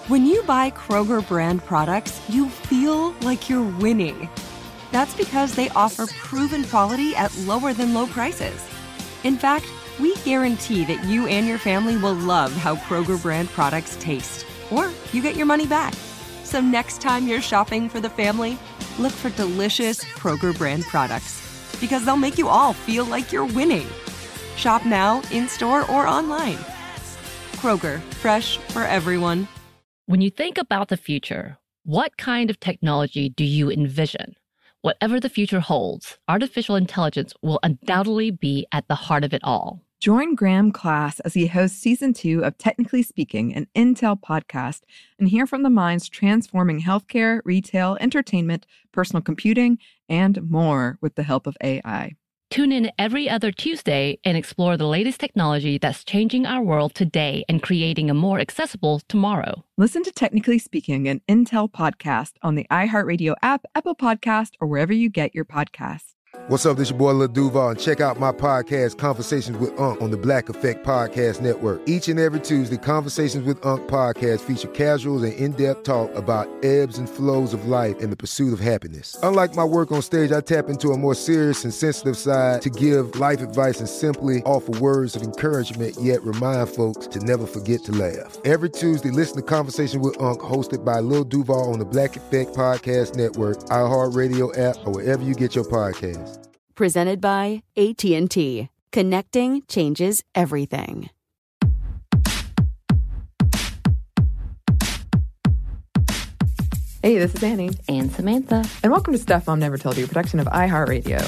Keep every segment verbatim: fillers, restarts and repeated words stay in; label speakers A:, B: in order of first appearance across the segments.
A: When you buy Kroger brand products, you feel like you're winning. That's because they offer proven quality at lower than low prices. In fact, we guarantee that you and your family will love how Kroger brand products taste, or you get your money back. So next time you're shopping for the family, look for delicious Kroger brand products, because they'll make you all feel like you're winning. Shop now, in-store, or online. Kroger, fresh for everyone.
B: When you think about the future, what kind of technology do you envision? Whatever the future holds, artificial intelligence will undoubtedly be at the heart of it all.
C: Join Graham Class as he hosts season two of Technically Speaking, an Intel podcast, and hear from the minds transforming healthcare, retail, entertainment, personal computing, and more with the help of A I.
B: Tune in every other Tuesday and explore the latest technology that's changing our world today and creating a more accessible tomorrow.
C: Listen to Technically Speaking, an Intel podcast on the iHeartRadio app, Apple Podcast, or wherever you get your podcasts.
D: What's up, this your boy Lil Duval, and check out my podcast, Conversations with Unc, on the Black Effect Podcast Network. Each and every Tuesday, Conversations with Unc podcast feature casuals and in-depth talk about ebbs and flows of life and the pursuit of happiness. Unlike my work on stage, I tap into a more serious and sensitive side to give life advice and simply offer words of encouragement, yet remind folks to never forget to laugh. Every Tuesday, listen to Conversation with Unc, hosted by Lil Duval on the Black Effect Podcast Network, iHeartRadio app, or wherever you get your podcasts.
E: Presented by A T and T. Connecting changes everything.
C: Hey, this is Annie.
B: And Samantha.
C: And welcome to Stuff Mom Never Told You, a production of iHeartRadio.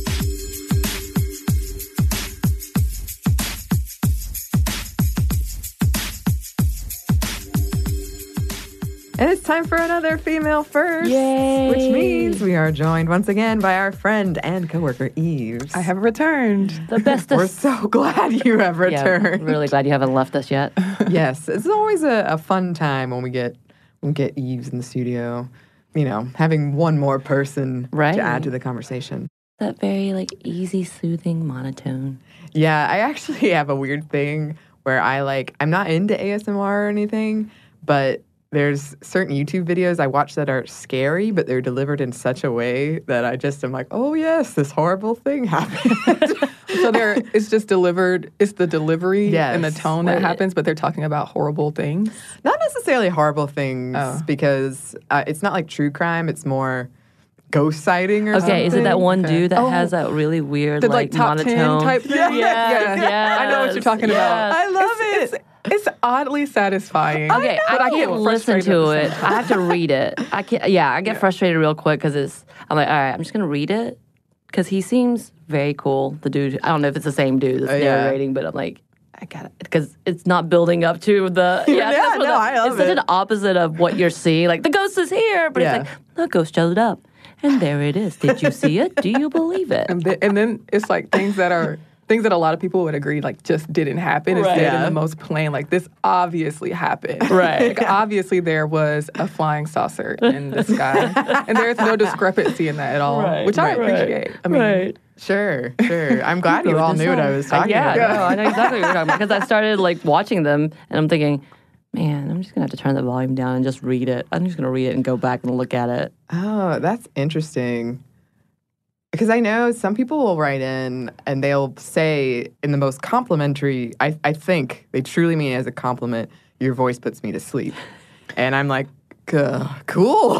C: And it's time for another Female First.
F: Yay!
C: Which means we are joined once again by our friend and coworker, Eves.
F: I have returned.
B: The bestest.
C: We're so glad you have returned.
B: Yeah, really glad you haven't left us yet.
C: Yes, it's always a, a fun time when we get when we get Eves in the studio. You know, having one more person
B: right.
C: to add to the conversation.
B: That very, like, easy, soothing monotone.
C: Yeah, I actually have a weird thing where I, like, I'm not into A S M R or anything, but there's certain YouTube videos I watch that are scary, but they're delivered in such a way that I just am like, oh, yes, this horrible thing happened.
F: So there, it's just delivered, it's the delivery
C: yes.
F: and the tone that happens, but they're talking about horrible things?
C: Not necessarily horrible things,
F: oh.
C: because uh, it's not like true crime. It's more ghost sighting or
B: okay,
C: something.
B: Okay, is it that one
F: okay.
B: dude that
F: oh.
B: has that really weird,
F: the,
B: like,
F: like top
B: monotone?
F: ten type thing?
C: Yeah,
F: yeah.
B: yes,
F: I know what you're talking
B: yes.
F: about.
C: I love
F: it's,
C: it.
F: It's, it's oddly satisfying.
B: Okay,
F: but
B: I,
F: I
B: can't
F: get
B: listen
F: frustrated
B: to
F: at
B: it.
F: the same
B: I have to read it. I can't. Yeah, I get
F: Yeah.
B: frustrated real quick because it's. I'm like, all right, I'm just gonna read it because he seems very cool. The dude. I don't know if it's the same dude that's
C: Oh, yeah.
B: narrating, but I'm like, I got it because it's not building up to the. Yeah,
C: Yeah,
B: that's what
C: no,
B: the,
C: I love
B: it's such
C: it.
B: an opposite of what you're seeing. Like the ghost is here, but
C: Yeah.
B: it's like the ghost showed up, and there it is. Did you see it? Do you believe it?
F: And then, and then it's like things that are things that a lot of people would agree like just didn't happen. It's
B: Right.
F: said in
C: Yeah.
F: the most plain, like this obviously happened.
B: Right.
F: Like obviously there was a flying saucer in the sky, and there's no discrepancy in that at all,
B: Right.
F: which I
B: Right.
F: appreciate. I mean,
B: Right.
C: Sure, sure. I'm glad you all knew what I was talking
B: yeah,
C: about.
B: no, I know exactly what you're talking about because I started like watching them and I'm thinking, man, I'm just gonna have to turn the volume down and just read it. I'm just gonna read it and go back and look at it.
C: Oh, that's interesting. Because I know some people will write in and they'll say in the most complimentary, I, I think they truly mean it as a compliment, your voice puts me to sleep. And I'm like, "G- cool,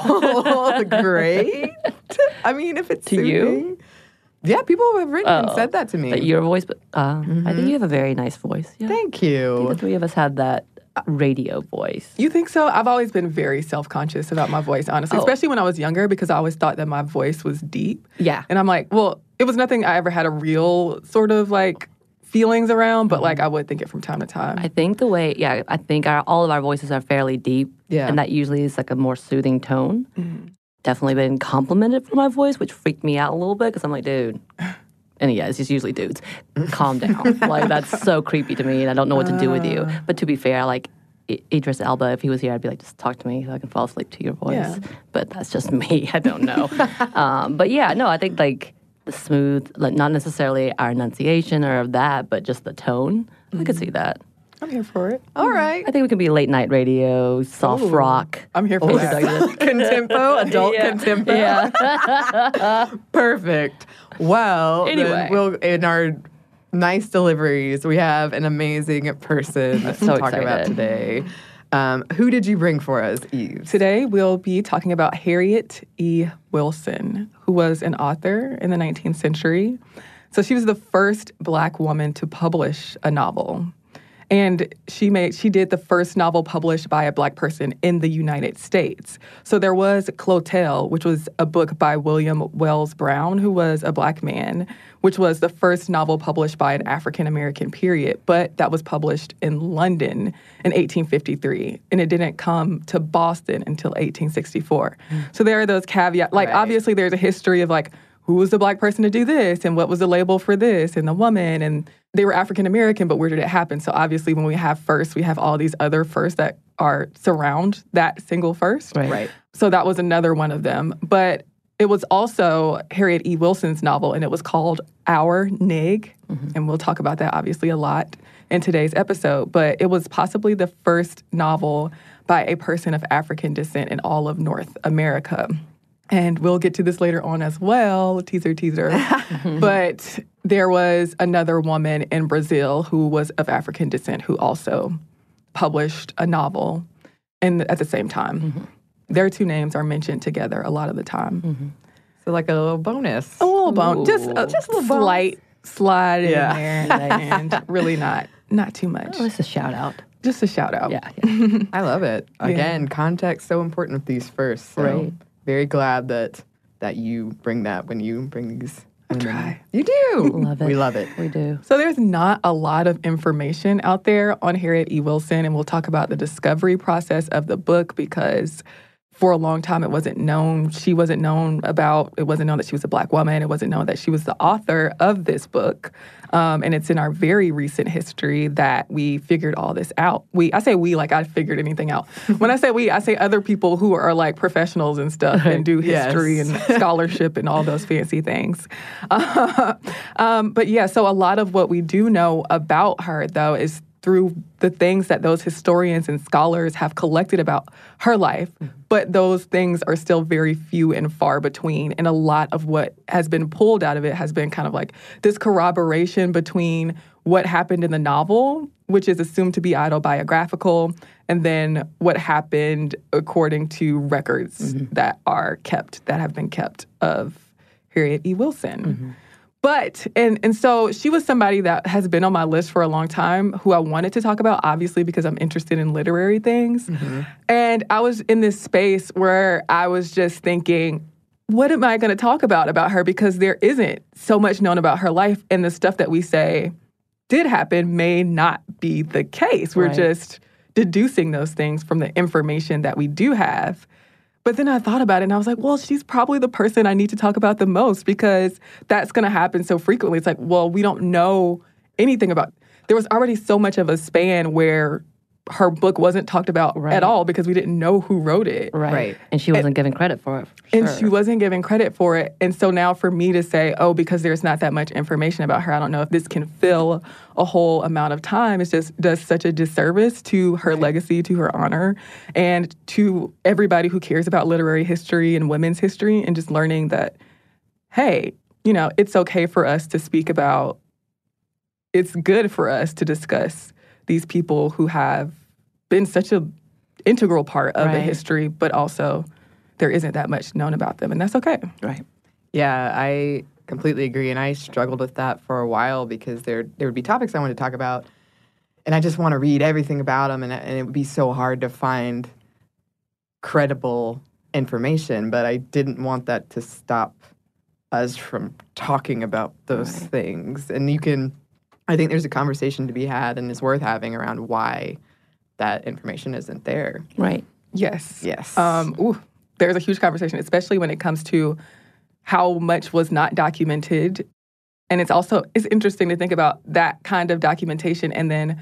C: great. I mean, if it's
B: To you?
C: soothing. Yeah, people have written and
B: Oh,
C: said that to me.
B: That your voice, but uh, I think you have a very nice voice. Yeah.
C: Thank
B: I think
C: you.
B: the three of us had that radio voice.
F: You think so? I've always been very self-conscious about my voice, honestly,
B: Oh.
F: especially when I was younger because I always thought that my voice was deep.
B: Yeah.
F: And I'm like, well, it was nothing I ever had a real sort of like feelings around, but like I would think it from time to time.
B: I think the way, yeah, I think our, all of our voices are fairly deep.
C: Yeah.
B: And that usually is like a more soothing tone. Definitely been complimented for my voice, which freaked me out a little bit because I'm like, dude. And yeah, it's just usually dudes. Calm down. Like, that's so creepy to me, and I don't know what to do with you. But to be fair, like, I- Idris Elba, if he was here, I'd be like, just talk to me so I can fall asleep to your voice.
F: Yeah.
B: But that's just me. I don't know. um, but yeah, no, I think, like, the smooth, like, not necessarily our enunciation or of that, but just the tone. I could see that.
F: I'm here for it.
C: All right.
B: I think we can be late night radio, soft
F: Ooh.
B: rock.
F: I'm here for
B: Oh,
F: that.
C: Contempo, adult
B: Yeah.
C: contempo.
B: Yeah.
C: Perfect. Well,
B: Anyway.
C: then we'll in our nice deliveries, we have an amazing person to
B: so
C: talk about
B: excited.
C: today. Um, who did you bring for us, Eve?
F: Today, we'll be talking about Harriet E. Wilson, who was an author in the nineteenth century. So she was the first Black woman to publish a novel. And she made she did the first novel published by a Black person in the United States. So there was Clotel, which was a book by William Wells Brown, who was a Black man, which was the first novel published by an African-American period, but that was published in London in eighteen fifty-three, and it didn't come to Boston until eighteen sixty-four. So there are those caveats. Like,
C: Right.
F: obviously, there's a history of, like, who was the Black person to do this, and what was the label for this, and the woman, and they were African-American, but where did it happen? So obviously, when we have first, we have all these other firsts that are surround that single first.
B: Right.
C: Right.
F: So that was another one of them. But it was also Harriet E. Wilson's novel, and it was called Our Nig.
B: Mm-hmm.
F: And we'll talk about that, obviously, a lot in today's episode. But it was possibly the first novel by a person of African descent in all of North America. And we'll get to this later on as well, teaser, teaser. But there was another woman in Brazil who was of African descent who also published a novel in the, at the same time.
B: Mm-hmm.
F: Their two names are mentioned together a lot of the time.
B: Mm-hmm.
C: So like a little bonus.
F: A little bone, just a,
B: Ooh.
F: just a
C: little bonus.
F: slight slide
C: Yeah.
F: in there, and really not not too much.
B: Oh, it's a shout out.
F: Just a shout out.
B: Yeah. yeah.
C: I love it. Again, context so important with these first. So
B: Right.
C: very glad that that you bring that when you bring these.
F: I
C: women.
F: try.
C: You do.
B: Love it.
C: We love it.
B: We do.
F: So there's not a lot of information out there on Harriet E. Wilson, and we'll talk about the discovery process of the book because for a long time it wasn't known. She wasn't known about, it wasn't known that she was a Black woman. It wasn't known that she was the author of this book. Um, and it's in our very recent history that we figured all this out. We, I say we like I figured anything out. When I say we, I say other people who are like professionals and stuff and do
C: Yes.
F: history and scholarship and all those fancy things. Uh, um, but yeah, so a lot of what we do know about her, though, is through the things that those historians and scholars have collected about her life. But those things are still very few and far between. And a lot of what has been pulled out of it has been kind of like this corroboration between what happened in the novel, which is assumed to be autobiographical, and then what happened according to records
B: Mm-hmm.
F: that are kept, that have been kept of Harriet E. Wilson. But, and and so she was somebody that has been on my list for a long time who I wanted to talk about, obviously, because I'm interested in literary things. And I was in this space where I was just thinking, what am I going to talk about about her? Because there isn't so much known about her life, and the stuff that we say did happen may not be the case. We're
B: Right.
F: just deducing those things from the information that we do have. But then I thought about it and I was like, well, she's probably the person I need to talk about the most because that's going to happen so frequently. It's like, well, we don't know anything about. There was already so much of a span where her book wasn't talked about
B: Right.
F: at all because we didn't know who wrote it.
B: Right.
C: Right.
B: And she wasn't given credit for it. for
F: And
B: sure.
F: she wasn't given credit for it. And so now for me to say, oh, because there's not that much information about her, I don't know if this can fill a whole amount of time. It just does such a disservice to her legacy, to her honor, and to everybody who cares about literary history and women's history and just learning that, hey, you know, it's okay for us to speak about, it's good for us to discuss these people who have been such an integral part of the
B: Right.
F: history, but also there isn't that much known about them, and that's okay.
B: Right.
C: Yeah, I completely agree, and I struggled with that for a while because there there would be topics I wanted to talk about, and I just want to read everything about them, and, and it would be so hard to find credible information. But I didn't want that to stop us from talking about those
B: Right.
C: things. And you can, I think there's a conversation to be had, and it's worth having around why that information isn't there.
B: Right.
F: Yes.
C: Yes.
F: Um, ooh, there's a huge conversation, especially when it comes to how much was not documented. And it's also, it's interesting to think about that kind of documentation and then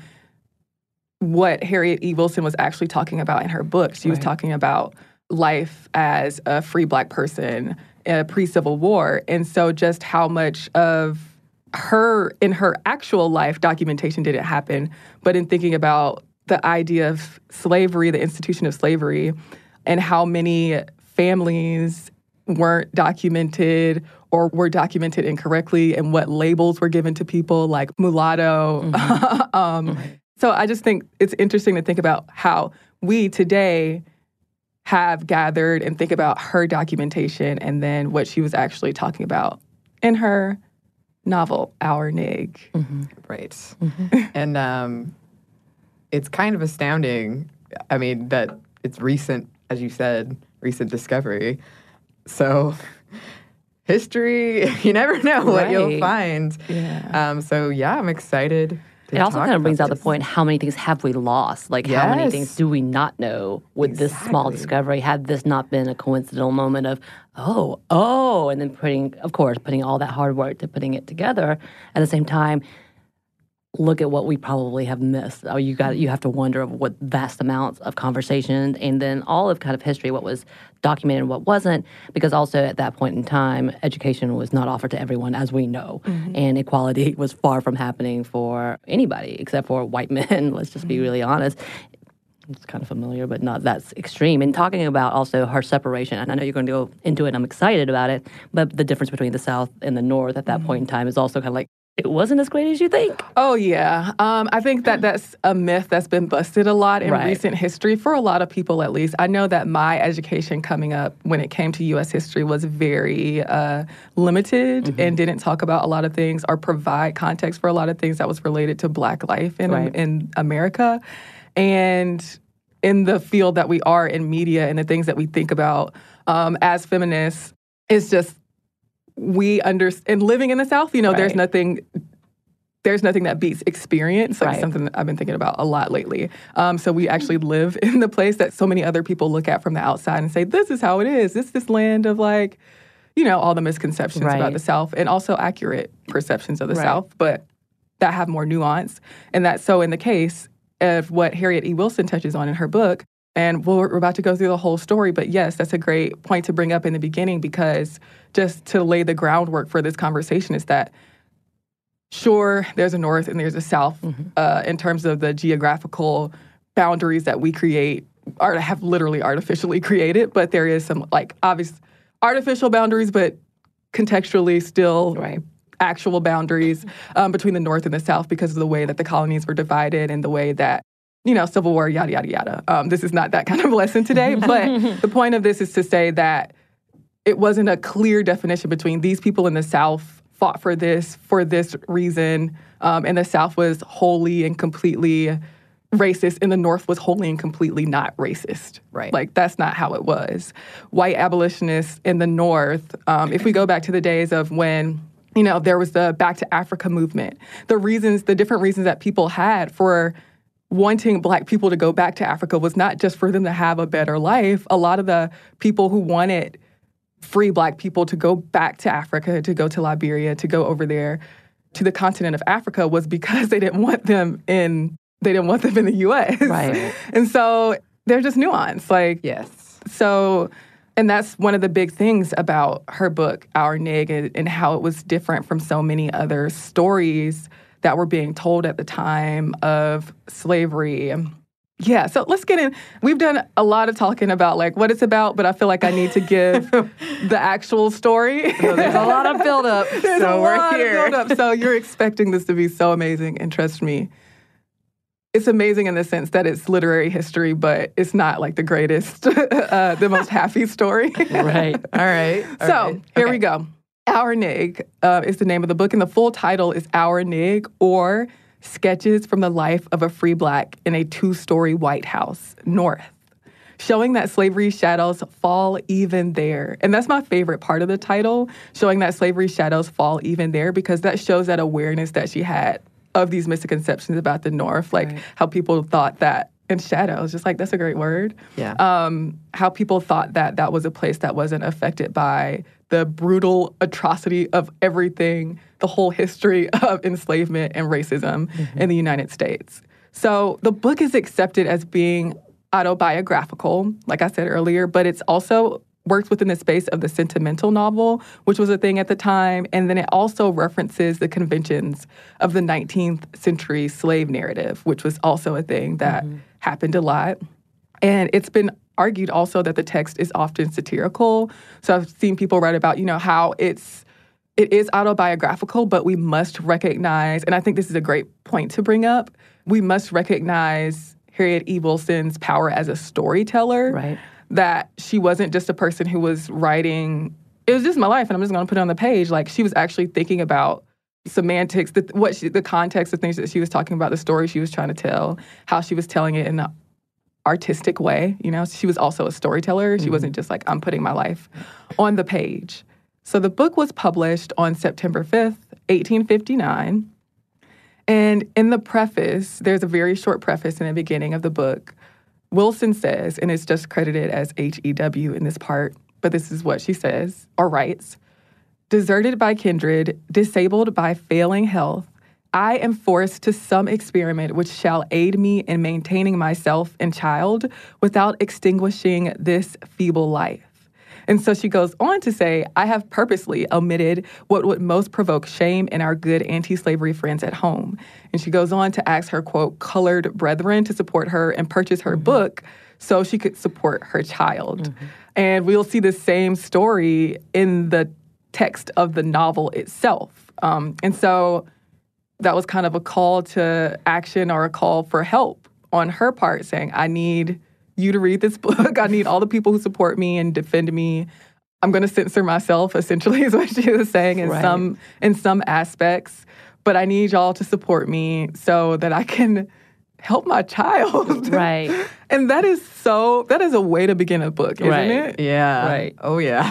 F: what Harriet E. Wilson was actually talking about in her book. She was
C: Right.
F: talking about life as a free Black person uh, pre-Civil War. And so just how much of her, in her actual life, documentation didn't happen. But in thinking about the idea of slavery, the institution of slavery, and how many families weren't documented or were documented incorrectly, and what labels were given to people like mulatto. Mm-hmm. um, mm-hmm. So I just think it's interesting to think about how we today have gathered and think about her documentation and then what she was actually talking about in her novel, Our Nig.
C: Mm-hmm. Right. Mm-hmm. And um, it's kind of astounding, I mean, that it's recent, as you said, recent discovery. So history, you never know what
B: right.
C: you'll find.
F: Yeah.
C: Um, so yeah, I'm excited.
B: It also kind of brings out the point, how many things have we lost? Like,
C: yes.
B: how many things do we not know with
C: exactly.
B: this small discovery? Had this not been a coincidental moment of, oh, oh, and then putting, of course, putting all that hard work to putting it together. At the same time, look at what we probably have missed. Oh, you got you have to wonder of what vast amounts of conversation, and then all of kind of history, what was documented and what wasn't, because also at that point in time, education was not offered to everyone, as we know, mm-hmm. and equality was far from happening for anybody except for white men. Let's just be really honest. It's kind of familiar, but not that extreme. And talking about also her separation, and I know you're going to go into it, and I'm excited about it, but the difference between the South and the North at that mm-hmm. point in time is also kind of like, it wasn't as great as you think.
F: Oh, yeah. Um, I think that that's a myth that's been busted a lot in
B: right.
F: recent history, for a lot of people at least. I know that my education coming up when it came to U S history was very uh, limited mm-hmm. and didn't talk about a lot of things or provide context for a lot of things that was related to Black life in, right. in America. And in the field that we are in media and the things that we think about um, as feminists, it's just we understand, and living in the South, you know, right. there's nothing, there's nothing that beats experience. Like right. something that I've been thinking about a lot lately. Um, so we actually live in the place that so many other people look at from the outside and say, this is how it is. This this land of like, you know, all the misconceptions right. about the South, and also accurate perceptions of the right. South, but that have more nuance. And that's so in the case of what Harriet E. Wilson touches on in her book. And we're about to go through the whole story, but yes, that's a great point to bring up in the beginning, because just to lay the groundwork for this conversation is that, sure, there's a North and there's a South mm-hmm. uh, in terms of the geographical boundaries that we create, or have literally artificially created, but there is some, like, obvious artificial boundaries, but contextually still right. actual boundaries um, between the North and the South because of the way that the colonies were divided and the way that, you know, Civil War, yada, yada, yada. Um, this is not that kind of lesson today, but the point of this is to say that it wasn't a clear definition between these people in the South fought for this, for this reason, um, and the South was wholly and completely racist, and the North was wholly and completely not racist.
C: Right.
F: Like, that's not how it was. White abolitionists in the North, um, if we go back to the days of when, you know, there was the Back to Africa movement, the reasons, the different reasons that people had for wanting Black people to go back to Africa was not just for them to have a better life. A lot of the people who wanted free Black people to go back to Africa, to go to Liberia, to go over there to the continent of Africa was because they didn't want them in, they didn't want them in the U S.
B: Right.
F: And so there's just nuance. Like,
C: yes.
F: So, and that's one of the big things about her book, Our Nig, and, and how it was different from so many other stories that were being told at the time of slavery. Yeah, so let's get in. We've done a lot of talking about like what it's about, but I feel like I need to give the actual story.
C: So there's a lot of buildup,
F: there's
C: so
F: a
C: we're
F: lot
C: here.
F: Of buildup. So you're expecting this to be so amazing, and trust me, it's amazing in the sense that it's literary history, but it's not like the greatest, uh, the most happy story.
B: Right.
C: All right. All
F: so
C: right.
F: here
C: okay.
F: we go. Our Nig uh, is the name of the book, and the full title is Our Nig, or Sketches from the Life of a Free Black in a Two-Story White House, North, showing that slavery's shadows fall even there. And that's my favorite part of the title, showing that slavery's shadows fall even there, because that shows that awareness that she had of these misconceptions about the North, like right. how people thought that, and shadows, just like, that's a great word.
C: Yeah.
F: Um, how people thought that that was a place that wasn't affected by the brutal atrocity of everything, the whole history of enslavement and racism mm-hmm. in the United States. So the book is accepted as being autobiographical, like I said earlier, but it's also works within the space of the sentimental novel, which was a thing at the time. And then it also references the conventions of the nineteenth century slave narrative, which was also a thing that mm-hmm. happened a lot. And it's been argued also that the text is often satirical. So I've seen people write about, you know, how it's it is autobiographical, but we must recognize, and I think this is a great point to bring up, we must recognize Harriet E. Wilson's power as a storyteller.
B: Right.
F: That she wasn't just a person who was writing, it was just my life and I'm just going to put it on the page. Like, she was actually thinking about semantics, the, what she, the context of things that she was talking about, the story she was trying to tell, how she was telling it in an artistic way. You know, she was also a storyteller. She mm-hmm. wasn't just like, I'm putting my life on the page. So the book was published on September fifth, eighteen fifty-nine. And in the preface, there's a very short preface in the beginning of the book. Wilson says, and it's just credited as H E W in this part, but this is what she says, or writes, "Deserted by kindred, disabled by failing health, I am forced to some experiment which shall aid me in maintaining myself and child without extinguishing this feeble life." And so she goes on to say, "I have purposely omitted what would most provoke shame in our good anti-slavery friends at home." And she goes on to ask her, quote, colored brethren to support her and purchase her mm-hmm. book so she could support her child. Mm-hmm. And we'll see the same story in the text of the novel itself. Um, and so that was kind of a call to action or a call for help on her part, saying, I need you to read this book. I need all the people who support me and defend me. I'm going to censor myself, essentially, is what she was saying in right. some in some aspects. But I need y'all to support me so that I can help my child.
B: Right.
F: And that is so, that is a way to begin a book, isn't
B: right.
F: it?
C: Yeah.
B: Right.
C: Oh, yeah.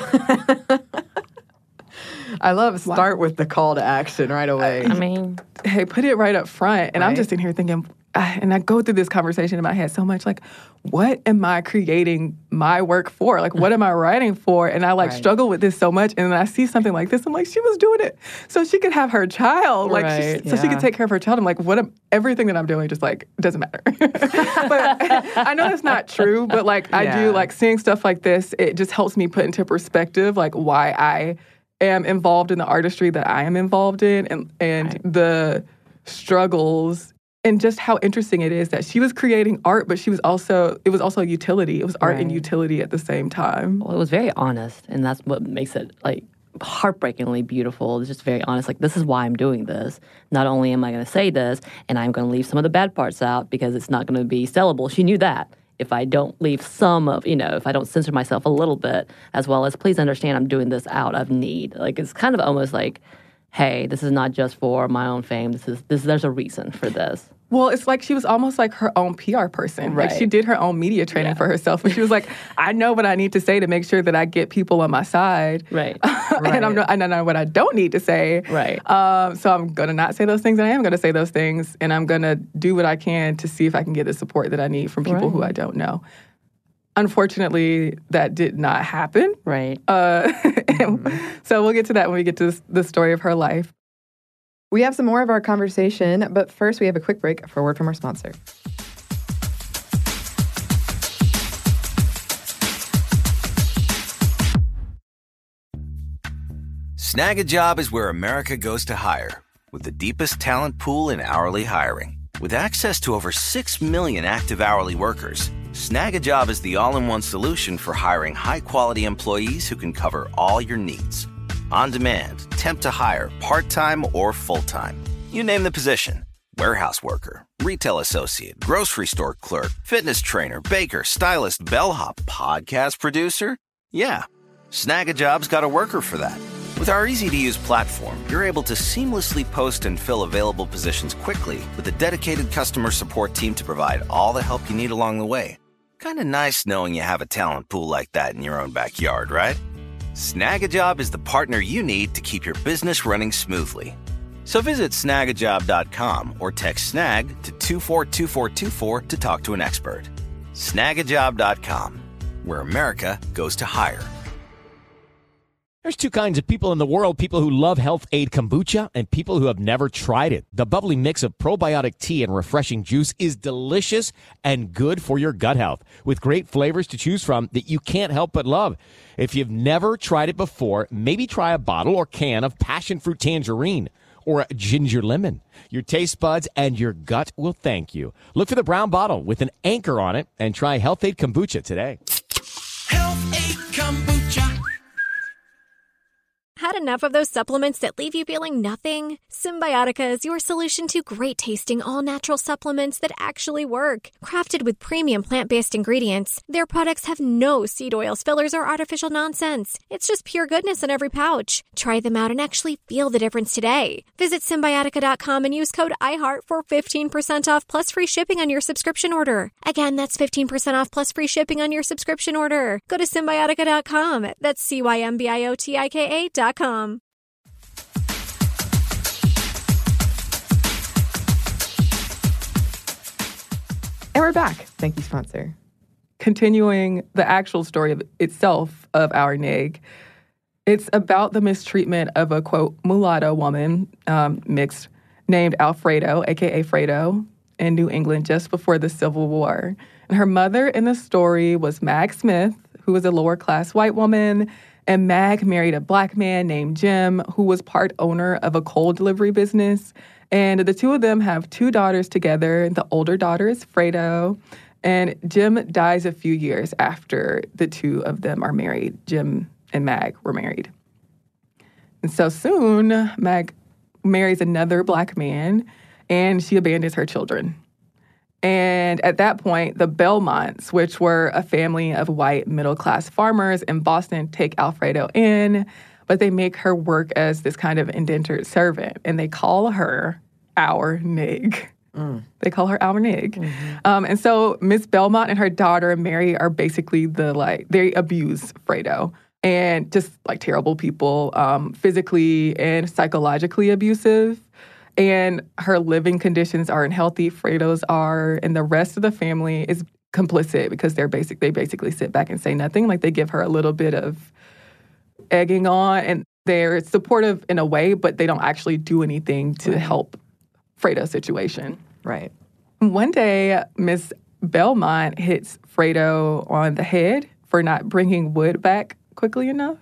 C: I love start with the call to action right away.
B: I mean,
F: hey, put it right up front. And
C: right.
F: I'm just in here thinking, and I go through this conversation in my head so much, like, what am I creating my work for? Like, what am I writing for? And I, like, right. struggle with this so much. And then I see something like this. I'm like, she was doing it so she could have her child. Like,
C: right.
F: she, so
C: yeah.
F: she could take care of her child. I'm like, what am, everything that I'm doing just, like, doesn't matter. But I know that's not true. But, like, yeah. I do, like, seeing stuff like this, it just helps me put into perspective, like, why I am involved in the artistry that I am involved in and, and right. the struggles. And just how interesting it is that she was creating art, but she was also, it was also utility. It was art right. and utility at the same time.
B: Well, it was very honest, and that's what makes it, like, heartbreakingly beautiful. It's just very honest. Like, this is why I'm doing this. Not only am I going to say this, and I'm going to leave some of the bad parts out because it's not going to be sellable. She knew that. If I don't leave some of, you know, if I don't censor myself a little bit, as well as, please understand I'm doing this out of need. Like, it's kind of almost like, hey, this is not just for my own fame. This is this. There's a reason for this.
F: Well, it's like she was almost like her own P R person.
B: Right.
F: Like, she did her own media training
B: yeah.
F: for herself. And she was like, I know what I need to say to make sure that I get people on my side.
B: Right.
F: and
B: right.
F: I'm not, I know what I don't need to say.
B: Right.
F: Um, so I'm going to not say those things, and I am going to say those things. And I'm going to do what I can to see if I can get the support that I need from people
B: right.
F: who I don't know. Unfortunately, that did not happen.
B: Right.
F: Uh, mm-hmm. So we'll get to that when we get to the story of her life.
C: We have some more of our conversation, but first we have a quick break for a word from our sponsor.
G: Snag a Job is where America goes to hire, with the deepest talent pool in hourly hiring. With access to over six million active hourly workers, Snag a Job is the all-in-one solution for hiring high-quality employees who can cover all your needs. On demand, temp to hire, part-time or full-time. You name the position. Warehouse worker, retail associate, grocery store clerk, fitness trainer, baker, stylist, bellhop, podcast producer. Yeah, Snag a Job's got a worker for that. With our easy-to-use platform, you're able to seamlessly post and fill available positions quickly with a dedicated customer support team to provide all the help you need along the way. Kind of nice knowing you have a talent pool like that in your own backyard, right? Snag a Job is the partner you need to keep your business running smoothly. So visit snag a job dot com or text snag to two four two four two four to talk to an expert. snag a job dot com, where America goes to hire.
H: There's two kinds of people in the world, people who love Health Aid Kombucha and people who have never tried it. The bubbly mix of probiotic tea and refreshing juice is delicious and good for your gut health, with great flavors to choose from that you can't help but love. If you've never tried it before, maybe try a bottle or can of passion fruit tangerine or ginger lemon. Your taste buds and your gut will thank you. Look for the brown bottle with an anchor on it and try Health Aid Kombucha today.
I: Health Aid Kombucha.
J: Had enough of those supplements that leave you feeling nothing? Symbiotica is your solution to great-tasting, all-natural supplements that actually work. Crafted with premium plant-based ingredients, their products have no seed oils, fillers, or artificial nonsense. It's just pure goodness in every pouch. Try them out and actually feel the difference today. Visit Symbiotica dot com and use code iHeart for fifteen percent off plus free shipping on your subscription order. Again, that's fifteen percent off plus free shipping on your subscription order. Go to Symbiotica dot com. That's C Y M B I O T I K A dot com.
F: And we're back.
C: Thank you, sponsor.
F: Continuing the actual story of itself of our N I G, it's about the mistreatment of a, quote, mulatto woman, um, mixed, named Alfredo, a k a. Fredo, in New England just before the Civil War. And her mother in the story was Mag Smith, who was a lower-class white woman, and Mag married a black man named Jim, who was part owner of a coal delivery business. And the two of them have two daughters together. The older daughter is Fredo, and Jim dies a few years after the two of them are married. Jim and Mag were married. And so soon, Mag marries another black man, and she abandons her children. And at that point, the Belmonts, which were a family of white middle-class farmers in Boston, take Alfredo in, but they make her work as this kind of indentured servant, and they call her our N I G. Mm. They call her our N I G. Mm-hmm. Um, and so Miss Belmont and her daughter, Mary, are basically the, like, they abuse Fredo. And just, like, terrible people, um, physically and psychologically abusive. And her living conditions are unhealthy. Fredo's are, and the rest of the family is complicit because they're basic. They basically sit back and say nothing. Like, they give her a little bit of egging on, and they're supportive in a way, but they don't actually do anything to right. help Fredo's situation.
C: Right.
F: One day, Miss Belmont hits Fredo on the head for not bringing wood back quickly enough.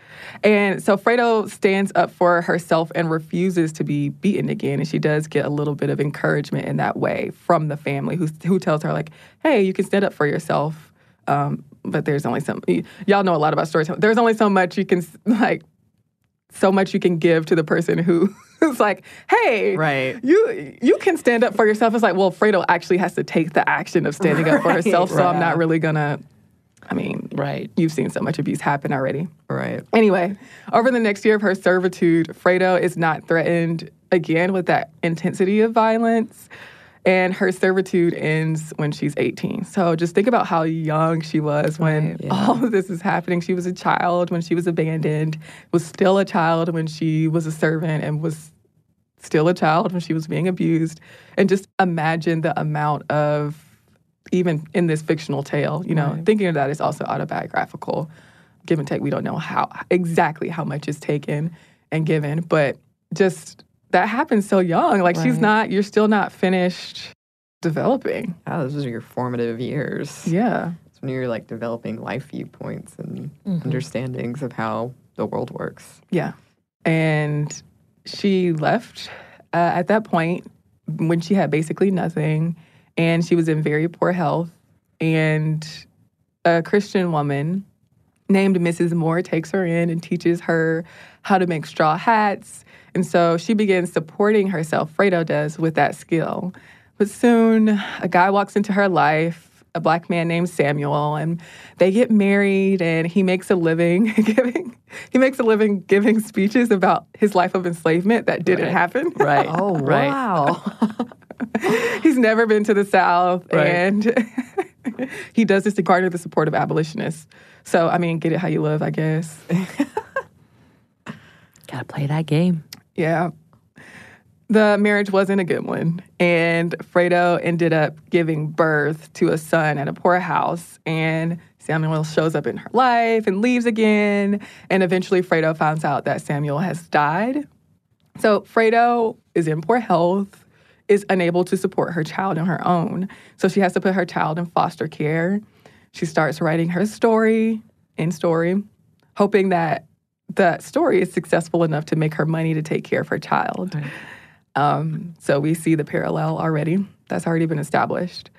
F: And so Fredo stands up for herself and refuses to be beaten again. And she does get a little bit of encouragement in that way from the family who who tells her, like, hey, you can stand up for yourself. Um, but there's only some, y'all know a lot about stories. There's only so much you can, like, so much you can give to the person who, who's like, hey,
C: right.
F: you you can stand up for yourself. It's like, well, Fredo actually has to take the action of standing right, up for herself. Right. So I'm not really going to, I mean,
B: right.
F: You've seen so much abuse happen already.
C: Right.
F: Anyway, over the next year of her servitude, Fredo is not threatened again with that intensity of violence. And her servitude ends when she's eighteen. So just think about how young she was when right, yeah. all of this is happening. She was a child when she was abandoned, was still a child when she was a servant, and was still a child when she was being abused. And just imagine the amount of, even in this fictional tale, you know, right. thinking of that is also autobiographical. Give and take, we don't know how exactly how much is taken and given, but just that happens so young. Like, right. she's not, you're still not finished developing.
C: Oh, those are your formative years.
F: Yeah.
C: It's when you're, like, developing life viewpoints and mm-hmm. understandings of how the world works.
F: Yeah. And she left uh, at that point when she had basically nothing, and she was in very poor health. And a Christian woman named Missus Moore takes her in and teaches her how to make straw hats. And so she begins supporting herself, Fredo does, with that skill. But soon, a guy walks into her life, a black man named Samuel, and they get married, and he makes a living giving he makes a living giving speeches about his life of enslavement that didn't
B: right.
F: happen.
B: Right.
C: Oh,
B: right.
C: wow.
F: He's never been to the South,
B: right.
F: and he does this to garner the support of abolitionists. So, I mean, get it how you live, I guess.
B: Gotta play that game.
F: Yeah. The marriage wasn't a good one, and Fredo ended up giving birth to a son at a poorhouse, and Samuel shows up in her life and leaves again. And eventually Fredo finds out that Samuel has died. So Fredo is in poor health, is unable to support her child on her own. So she has to put her child in foster care. She starts writing her story in story, hoping that the story is successful enough to make her money to take care of her child. Right. Um, so we see the parallel already. That's already been established.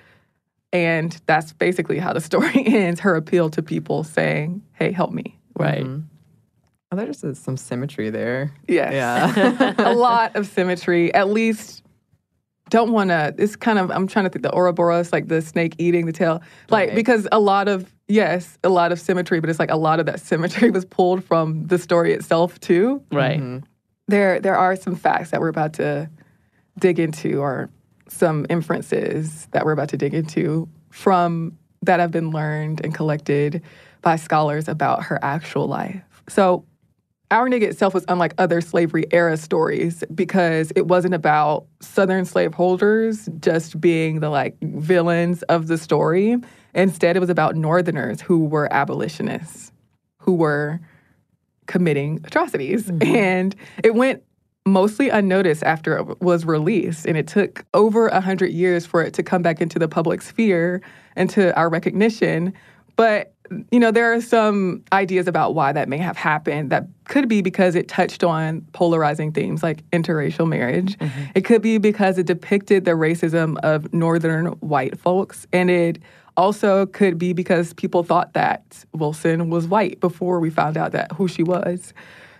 F: And that's basically how the story ends, her appeal to people saying, hey, help me.
B: Right.
C: Mm-hmm. Oh, there's just some symmetry there.
F: Yes.
C: Yeah.
F: A lot of symmetry. At least, don't want to, it's kind of, I'm trying to think the Ouroboros, like the snake eating the tail. Like, right. Because a lot of, yes, a lot of symmetry, but it's like a lot of that symmetry was pulled from the story itself, too.
B: Right.
F: Mm-hmm. There, there are some facts that we're about to dig into, or some inferences that we're about to dig into from that have been learned and collected by scholars about her actual life. So Our Nigga itself was unlike other slavery era stories because it wasn't about Southern slaveholders just being the like villains of the story. Instead, it was about Northerners who were abolitionists, who were committing atrocities. Mm-hmm. And it went mostly unnoticed after it was released. And it took over one hundred years for it to come back into the public sphere and to our recognition. But, you know, there are some ideas about why that may have happened. That could be because it touched on polarizing themes like interracial marriage. Mm-hmm. It could be because it depicted the racism of Northern white folks. And it also could be because people thought that Wilson was white before we found out that who she was.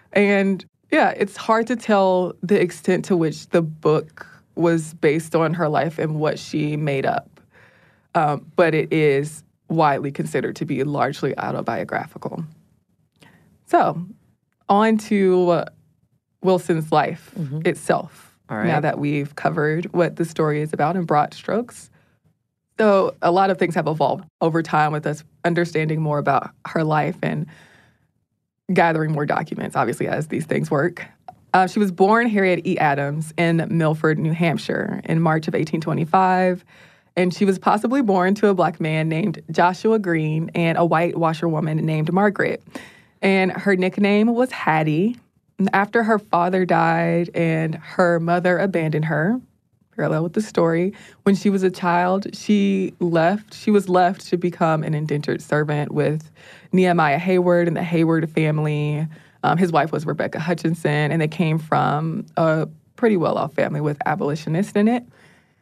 F: And yeah, it's hard to tell the extent to which the book was based on her life and what she made up. Um, but it is widely considered to be largely autobiographical. So, on to uh, Wilson's life mm-hmm. itself. All right. Now that we've covered what the story is about in broad strokes. So, a lot of things have evolved over time with us understanding more about her life and gathering more documents, obviously, as these things work. Uh, she was born Harriet E. Adams in Milford, New Hampshire in March of eighteen twenty-five. And she was possibly born to a black man named Joshua Green and a white washerwoman named Margaret. And her nickname was Hattie. And after her father died and her mother abandoned her, parallel with the story, when she was a child, she left. She was left to become an indentured servant with Nehemiah Hayward and the Hayward family. Um, his wife was Rebecca Hutchinson, and they came from a pretty well-off family with abolitionists in it.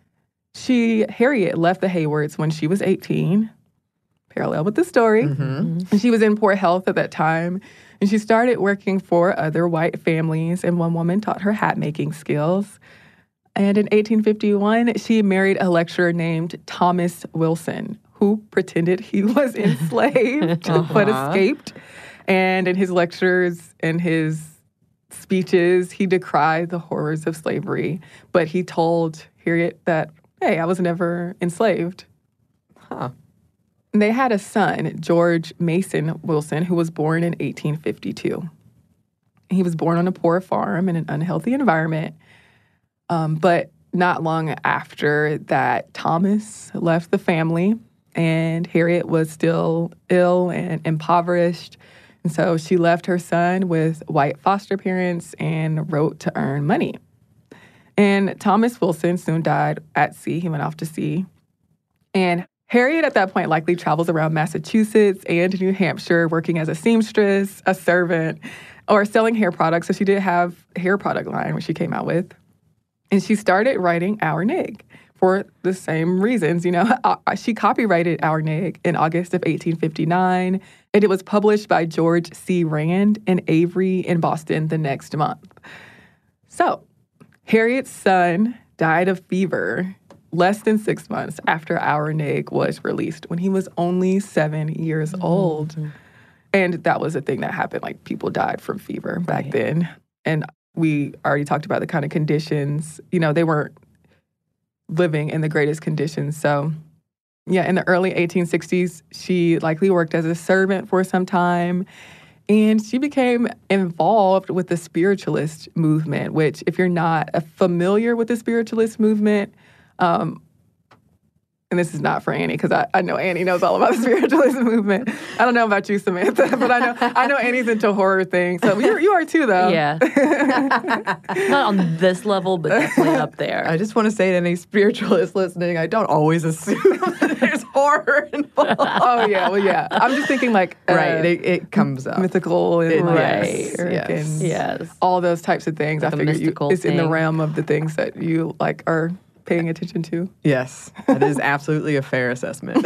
F: She, Harriet, left the Haywards when she was eighteen, parallel with the story. Mm-hmm. And she was in poor health at that time. And she started working for other white families, and one woman taught her hat-making skills. And in eighteen fifty-one, she married a lecturer named Thomas Wilson, who pretended he was enslaved uh-huh. but escaped. And in his lectures and his speeches, he decried the horrors of slavery. But he told Harriet that, hey, I was never enslaved. Huh. And they had a son, George Mason Wilson, who was born in eighteen fifty-two. He was born on a poor farm in an unhealthy environment. Um, but not long after that, Thomas left the family, and Harriet was still ill and impoverished. And so she left her son with white foster parents and wrote to earn money. And Thomas Wilson soon died at sea. He went off to sea. And Harriet at that point likely travels around Massachusetts and New Hampshire working as a seamstress, a servant, or selling hair products. So she did have a hair product line, which she came out with. And she started writing Our Nig for the same reasons. You know, she copyrighted Our Nig in August of eighteen fifty-nine, and it was published by George C. Rand and Avery in Boston the next month. So Harriet's son died of fever less than six months after Our Nig was released, when he was only seven years mm-hmm. old. And that was a thing that happened. Like, people died from fever back right. then. And we already talked about the kind of conditions. You know, they weren't living in the greatest conditions. So, yeah, in the early eighteen sixties, she likely worked as a servant for some time. And she became involved with the spiritualist movement, which, if you're not familiar with the spiritualist movement, um, and this is not for Annie because I, I know Annie knows all about the spiritualism movement. I don't know about you, Samantha, but I know I know Annie's into horror things. So you're, you are too, though.
B: Yeah. Not on this level, but definitely up there.
C: I just want to say to any spiritualist listening, I don't always assume that there's horror involved.
F: Oh, yeah. Well, yeah. I'm just thinking like... Uh,
C: right. It, it comes up.
F: Mythical and...
C: It,
F: right.
C: Yes. Yes.
F: And
B: yes.
F: all those types of things.
B: Like
F: I figure you, it's
B: thing.
F: in the realm of the things that you like are paying attention to.
C: Yes. That is absolutely a fair assessment.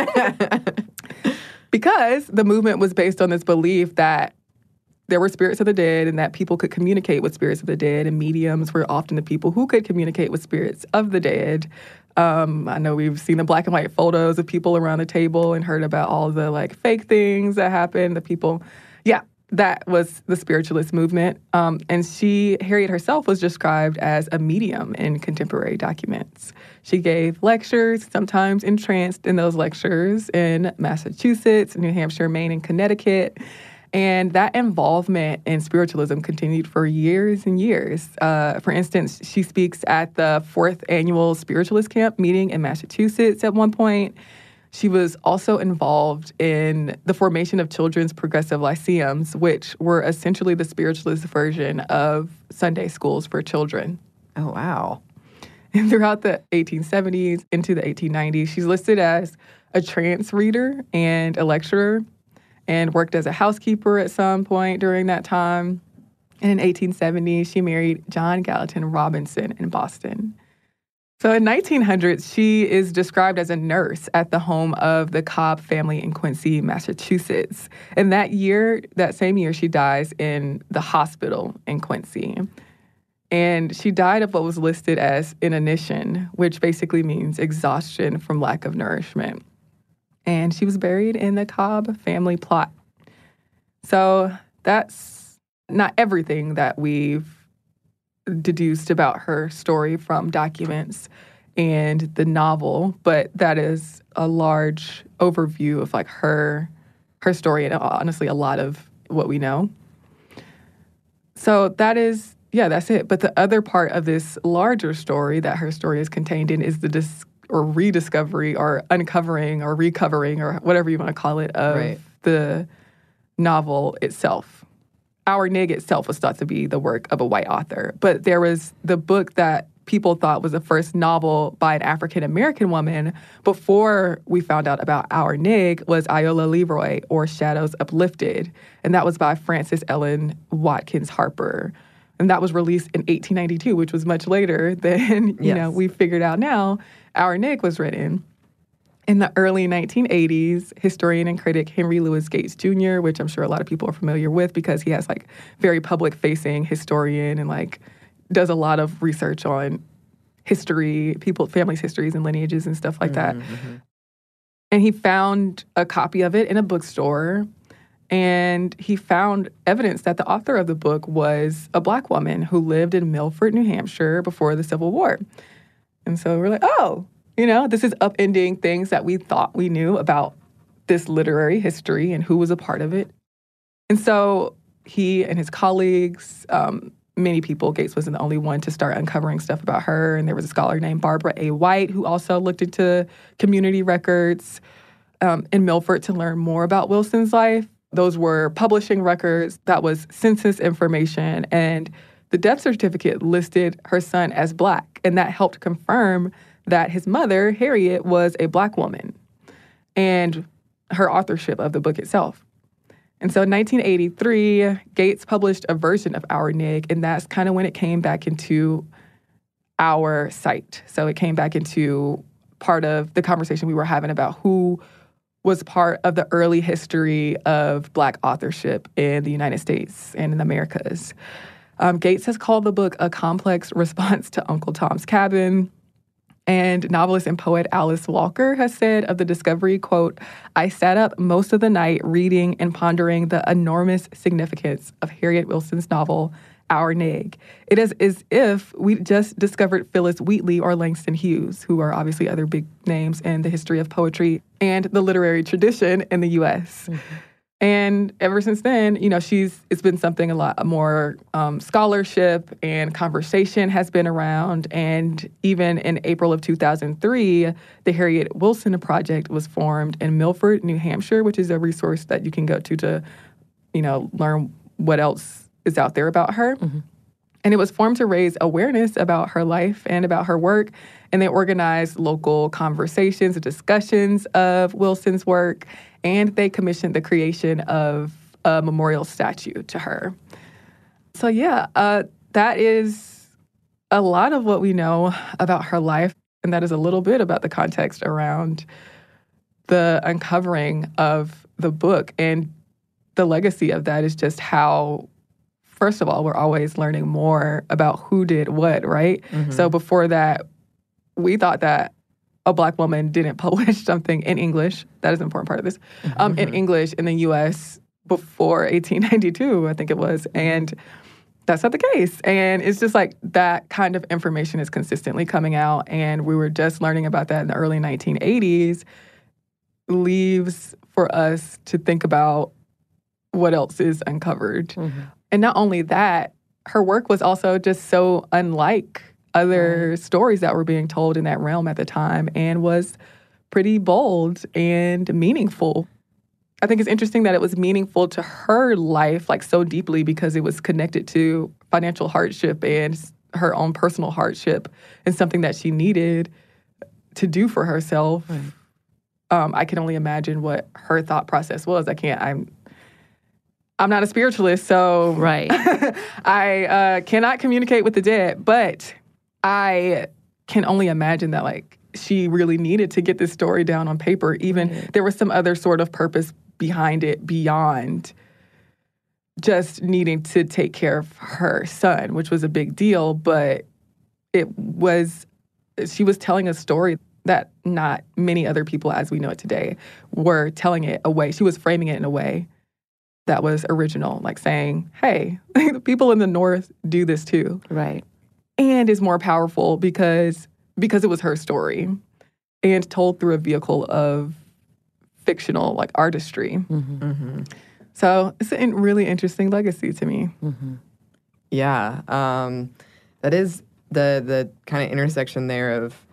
F: Because the movement was based on this belief that there were spirits of the dead and that people could communicate with spirits of the dead, and mediums were often the people who could communicate with spirits of the dead. Um, I know we've seen the black and white photos of people around the table and heard about all the like fake things that happened. The people, yeah, that was the spiritualist movement. Um, and she, Harriet herself, was described as a medium in contemporary documents. She gave lectures, sometimes entranced in those lectures in Massachusetts, New Hampshire, Maine, and Connecticut. And that involvement in spiritualism continued for years and years. Uh, for instance, she speaks at the fourth annual Spiritualist Camp meeting in Massachusetts at one point. She was also involved in the formation of children's progressive lyceums, which were essentially the spiritualist version of Sunday schools for children.
C: Oh, wow.
F: And throughout the eighteen seventies into the eighteen nineties, she's listed as a trance reader and a lecturer, and worked as a housekeeper at some point during that time. And in eighteen seventy, she married John Gallatin Robinson in Boston. So in nineteen hundreds, she is described as a nurse at the home of the Cobb family in Quincy, Massachusetts. And that year, that same year, she dies in the hospital in Quincy. And she died of what was listed as inanition, which basically means exhaustion from lack of nourishment. And she was buried in the Cobb family plot. So that's not everything that we've deduced about her story from documents and the novel, but that is a large overview of like her her story and honestly a lot of what we know. So that is, yeah, that's it. But the other part of this larger story that her story is contained in is the dis- or rediscovery or uncovering or recovering or whatever you want to call it of right. the novel itself. Our Nig itself was thought to be the work of a white author, but there was the book that people thought was the first novel by an African-American woman before we found out about Our Nig was Iola Leroy, or Shadows Uplifted, and that was by Frances Ellen Watkins Harper. And that was released in eighteen ninety-two, which was much later than, you yes. know, we figured out now. Our Nig was written. In the early nineteen eighties, historian and critic Henry Louis Gates Junior, which I'm sure a lot of people are familiar with because he has like very public-facing historian and like does a lot of research on history, people, families' histories and lineages and stuff like that. Mm-hmm. And he found a copy of it in a bookstore, and he found evidence that the author of the book was a black woman who lived in Milford, New Hampshire before the Civil War. And so we're like, oh, you know, this is upending things that we thought we knew about this literary history and who was a part of it. And so he and his colleagues, um, many people, Gates wasn't the only one to start uncovering stuff about her. And there was a scholar named Barbara A. White who also looked into community records um, in Milford to learn more about Wilson's life. Those were publishing records. That was census information. And the death certificate listed her son as black. And that helped confirm that his mother, Harriet, was a black woman, and her authorship of the book itself. And so in nineteen eighty-three, Gates published a version of Our Nig, and that's kind of when it came back into our sight. So it came back into part of the conversation we were having about who was part of the early history of black authorship in the United States and in the Americas. Um, Gates has called the book a complex response to Uncle Tom's Cabin. And novelist and poet Alice Walker has said of the discovery, quote, "I sat up most of the night reading and pondering the enormous significance of Harriet Wilson's novel, Our Nig. It is as if we just discovered Phyllis Wheatley or Langston Hughes, who are obviously other big names in the history of poetry and the literary tradition in the U S" Mm-hmm. And ever since then, you know, she's it's been something a lot more um, scholarship and conversation has been around. And even in April of two thousand three, the Harriet Wilson Project was formed in Milford, New Hampshire, which is a resource that you can go to to, you know, learn what else is out there about her. Mm-hmm. And it was formed to raise awareness about her life and about her work. And they organized local conversations and discussions of Wilson's work. And they commissioned the creation of a memorial statue to her. So yeah, uh, that is a lot of what we know about her life. And that is a little bit about the context around the uncovering of the book. And the legacy of that is just how, first of all, we're always learning more about who did what, right? Mm-hmm. So before that, we thought that a Black woman didn't publish something in English. That is an important part of this. Mm-hmm. Um, in English in the U S before eighteen ninety-two, I think it was. And that's not the case. And it's just like that kind of information is consistently coming out. And we were just learning about that in the early nineteen eighties. Leaves for us to think about what else is uncovered. Mm-hmm. And not only that, her work was also just so unlike other right. stories that were being told in that realm at the time and was pretty bold and meaningful. I think it's interesting that it was meaningful to her life, like so deeply, because it was connected to financial hardship and her own personal hardship and something that she needed to do for herself. Right. Um, I can only imagine what her thought process was. I can't, I'm I'm not a spiritualist, so
B: right.
F: I uh, cannot communicate with the dead, but I can only imagine that, like, she really needed to get this story down on paper. Even right. there was some other sort of purpose behind it beyond just needing to take care of her son, which was a big deal. But it was, she was telling a story that not many other people, as we know it today, were telling it a way. She was framing it in a way that was original, like saying, hey, the people in the North do this too.
B: Right.
F: And is more powerful because because it was her story and told through a vehicle of fictional, like, artistry. Mm-hmm. Mm-hmm. So it's a really interesting legacy to me.
C: Mm-hmm. Yeah. Um, that is the the kind of intersection there of,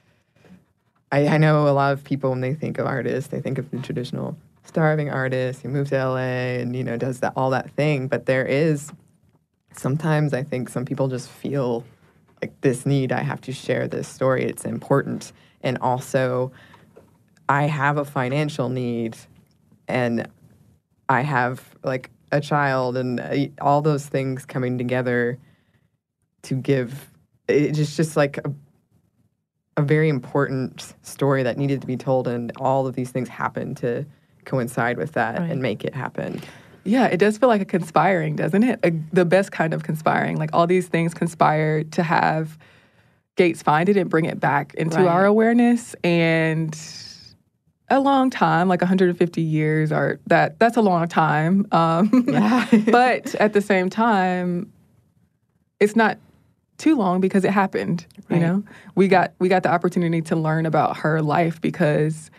C: I, I know a lot of people, when they think of artists, they think of the traditional starving artist who moves to L A and, you know, does that all that thing. But there is, sometimes I think some people just feel like this need, I have to share this story, it's important. And also, I have a financial need, and I have, like, a child, and uh, all those things coming together to give, it's just, just like a, a very important story that needed to be told, and all of these things happen to coincide with that right. and make it happen.
F: Yeah, it does feel like a conspiring, doesn't it? A, the best kind of conspiring. Like, all these things conspire to have Gates find it and bring it back into right. our awareness. And a long time, like one hundred fifty years, are that that's a long time. Um, yeah. But at the same time, it's not too long because it happened. Right. You know, we got we got the opportunity to learn about her life because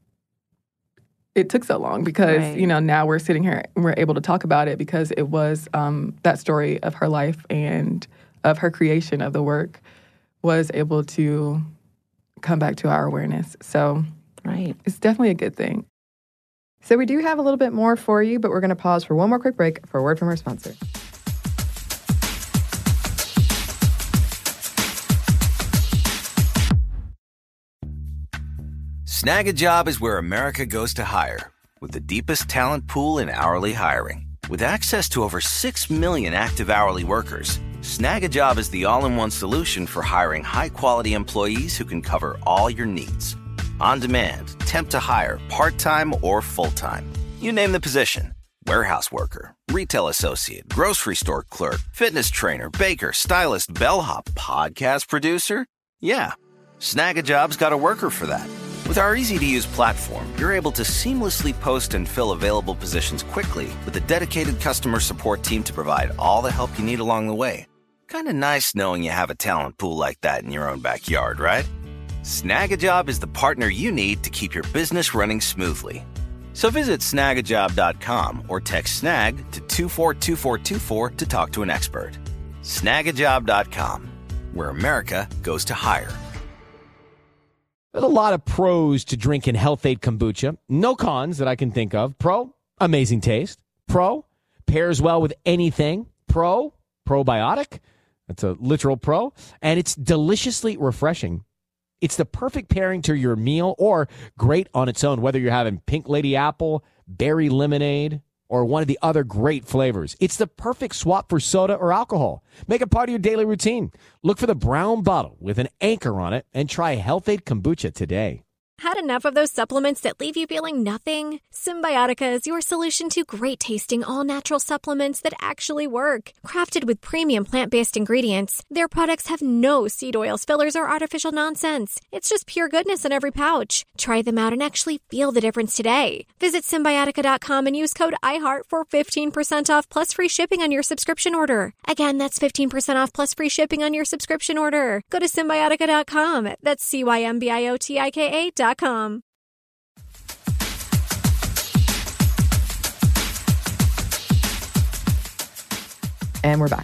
F: it took so long, because, right. you know, now we're sitting here and we're able to talk about it because it was um, that story of her life and of her creation of the work was able to come back to our awareness. So
B: right.
F: it's definitely a good thing.
C: So we do have a little bit more for you, but we're going to pause for one more quick break for a word from our sponsor.
G: Snag a Job is where America goes to hire, with the deepest talent pool in hourly hiring. With access to over six million active hourly workers, Snag a Job is the all-in-one solution for hiring high-quality employees who can cover all your needs. On demand, temp to hire, part-time or full-time. You name the position. Warehouse worker, retail associate, grocery store clerk, fitness trainer, baker, stylist, bellhop, podcast producer. Yeah, Snag a Job's got a worker for that. With our easy-to-use platform, you're able to seamlessly post and fill available positions quickly with a dedicated customer support team to provide all the help you need along the way. Kind of nice knowing you have a talent pool like that in your own backyard, right? Snag a Job is the partner you need to keep your business running smoothly. So visit snag a job dot com or text snag to two four two four two four to talk to an expert. snag a job dot com, where America goes to hire.
H: There's a lot of pros to drinking Health Aid Kombucha. No cons that I can think of. Pro, amazing taste. Pro, pairs well with anything. Pro, probiotic. That's a literal pro. And it's deliciously refreshing. It's the perfect pairing to your meal or great on its own, whether you're having Pink Lady Apple, berry lemonade, or one of the other great flavors. It's the perfect swap for soda or alcohol. Make it part of your daily routine. Look for the brown bottle with an anchor on it and try Health Aid Kombucha today.
J: Had enough of those supplements that leave you feeling nothing? Symbiotica is your solution to great-tasting, all-natural supplements that actually work. Crafted with premium plant-based ingredients, their products have no seed oils, fillers, or artificial nonsense. It's just pure goodness in every pouch. Try them out and actually feel the difference today. Visit Symbiotica dot com and use code iHeart for fifteen percent off plus free shipping on your subscription order. Again, that's fifteen percent off plus free shipping on your subscription order. Go to Symbiotica dot com. That's C Y M B I O T I K A dot com.
C: And we're back.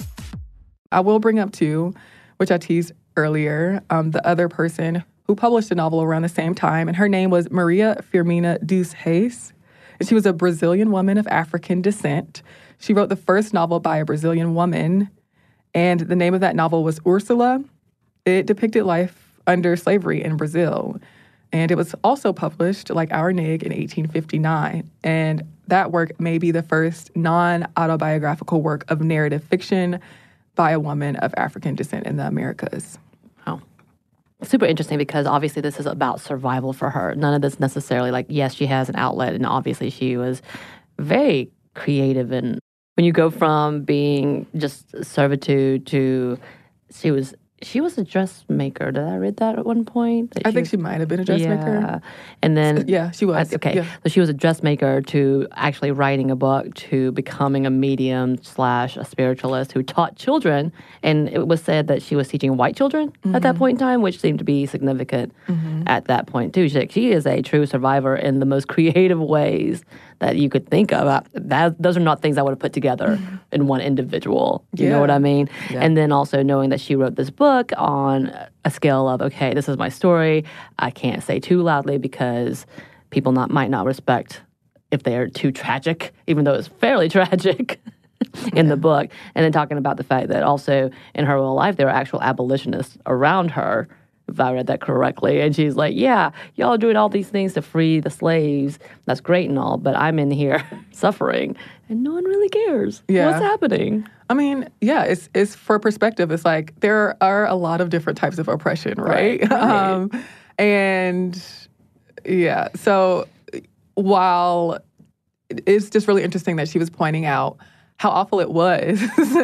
F: I will bring up too, which I teased earlier, um, the other person who published a novel around the same time, and her name was Maria Firmina dos Reis. And she was a Brazilian woman of African descent. She wrote the first novel by a Brazilian woman, and the name of that novel was Ursula. It depicted life under slavery in Brazil. And it was also published, like Our Nig, in eighteen fifty-nine. And that work may be the first non-autobiographical work of narrative fiction by a woman of African descent in the Americas.
B: Wow. Super interesting because obviously this is about survival for her. None of this necessarily, like, yes, she has an outlet, and obviously she was very creative. And when you go from being just servitude to, she was... She was a dressmaker. Did I read that at one point? That
F: I
B: she
F: think
B: was,
F: she might have been a dressmaker.
B: Yeah. And then...
F: Yeah, she was.
B: Okay.
F: Yeah.
B: So she was a dressmaker to actually writing a book to becoming a medium slash a spiritualist who taught children. And it was said that she was teaching white children mm-hmm. at that point in time, which seemed to be significant mm-hmm. at that point, too. She, she is a true survivor in the most creative ways that you could think of. That, those are not things I would have put together mm-hmm. in one individual. You
F: yeah.
B: know what I mean?
F: Yeah.
B: And then also knowing that she wrote this book on a scale of, okay, this is my story. I can't say too loudly because people not might not respect if they are too tragic, even though it's fairly tragic in yeah. the book. And then talking about the fact that also in her real life, there were actual abolitionists around her, if I read that correctly. And she's like, yeah, y'all are doing all these things to free the slaves. That's great and all, but I'm in here suffering, and no one really cares.
F: Yeah.
B: What's happening?
F: I mean, yeah, it's it's for perspective. It's like there are a lot of different types of oppression, right?
B: Right. right.
F: um, and yeah, so while it's just really interesting that she was pointing out how awful it was,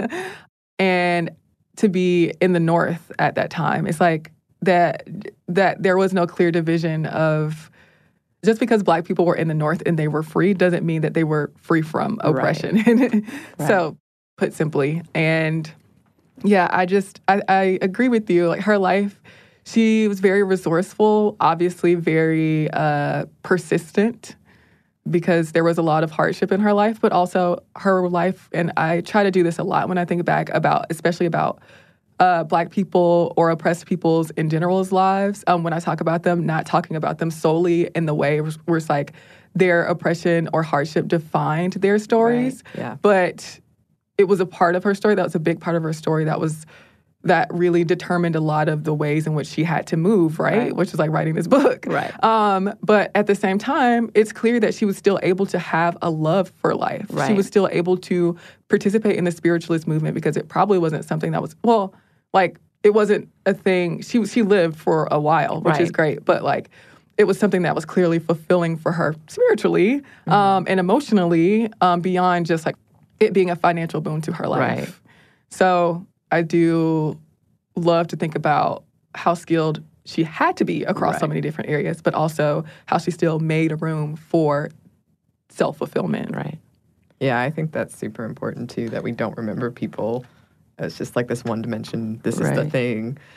F: and to be in the North at that time, it's like that that there was no clear division of. Just because Black people were in the North and they were free doesn't mean that they were free from oppression. Right. right. So, put simply, and yeah, I just, I, I agree with you. Like her life, she was very resourceful, obviously very uh, persistent because there was a lot of hardship in her life, but also her life, and I try to do this a lot when I think back about, especially about Uh, Black people or oppressed people's in general's lives, um, when I talk about them, not talking about them solely in the way where it's like their oppression or hardship defined their stories.
C: Right. Yeah.
F: But it was a part of her story. That was a big part of her story that was that really determined a lot of the ways in which she had to move, right? right. Which is like writing this book.
B: Right.
F: Um, but at the same time, it's clear that she was still able to have a love for life.
B: Right.
F: She was still able to participate in the spiritualist movement because it probably wasn't something that was, well, like, it wasn't a thing. She she lived for a while, which
B: right.
F: is great. But, like, it was something that was clearly fulfilling for her spiritually mm-hmm. um, and emotionally um, beyond just, like, it being a financial boon to her life.
B: Right.
F: So I do love to think about how skilled she had to be across
B: right.
F: so many different areas, but also how she still made room for self-fulfillment.
B: Right.
C: Yeah, I think that's super important, too, that we don't remember people as just like this one dimension, this
B: right.
C: is the thing.